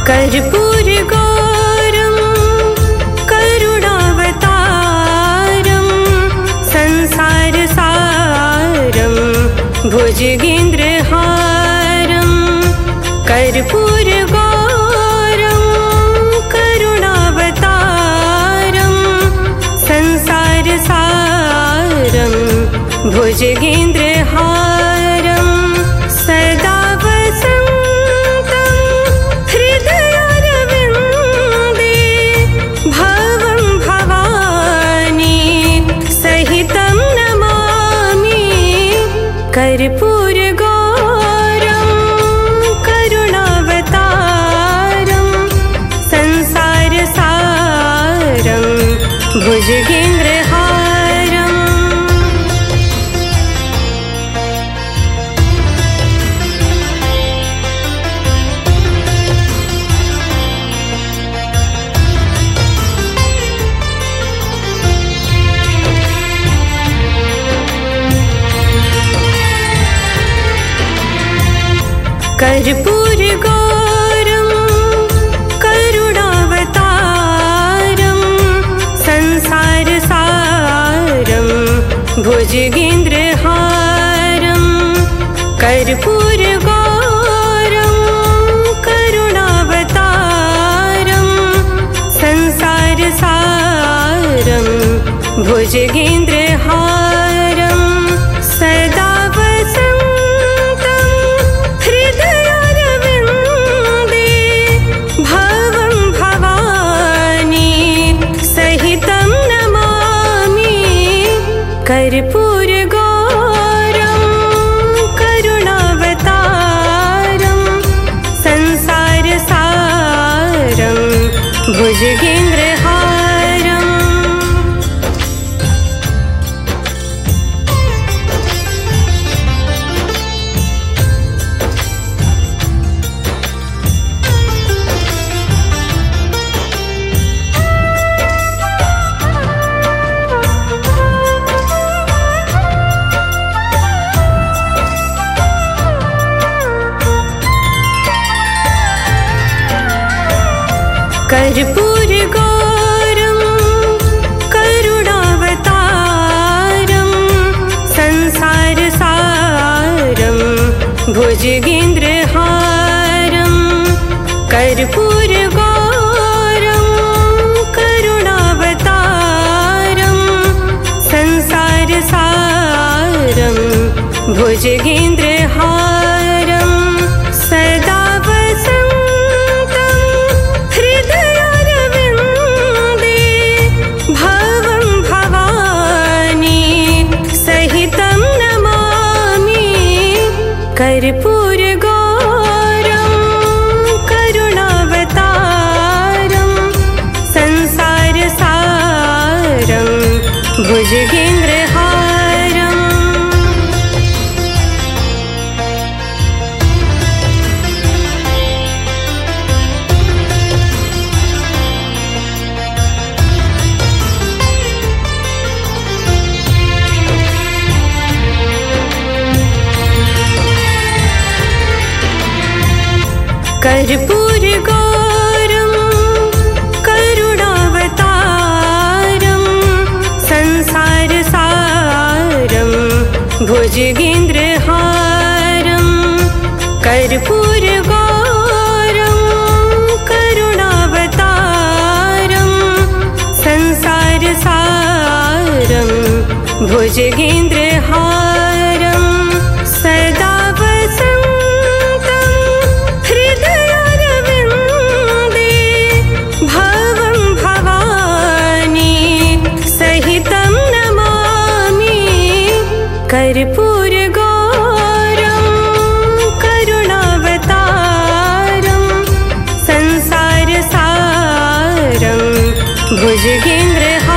कर्पूरगौरं करुणावतारं संसारसारं भुजगेन्द्रहारं कर्पूरगौरं करुणावतारं संसारसारं भुजगेन्द्रहारं सदा वसन्तं हृदयारविन्दे भवं भवानी सहितं नमामि कर्पूरगौरं करुणावतारं संसारसारं भुजगेन्द्रहारम् कर्पूरगौरं करुणावतारं संसारसारं भुजगेन्द्रहारं कर्पूरगौरं करुणावतारं संसारसारं भुजगेन्द्रहारं सदा वसन्तं हृदयारविन्दे भवं भवानी सहितं नमामि कर्पूरगौरं करुणावतारं संसारसारं भुजगेन्द्रहारम् कर्पूरगौरं करुणावतारं संसारसारं भुजगेन्द्रहारं कर्पूरगौरं करुणावतारं संसारसारं भुजगेन्द्रहारं सदा वसन्तं हृदयारविन्दे भवं भवानी सहितं नमामि कर्पूरगौरं करुणावतारं संसारसारं भुजगेन्द्रहारम् कर्पूरगौरं करुणावतारं संसारसारं भुजगेन्द्रहारं कर्पूरगौरं करुणावतारं संसारसारं भुजगेन्द्रहारं सदा वसन्तं हृदयारविन्दे भवं भवानी सहितं नमामि कर्पूरगौरं करुणावतारं संसारसारं भुजगेन्द्रहारम्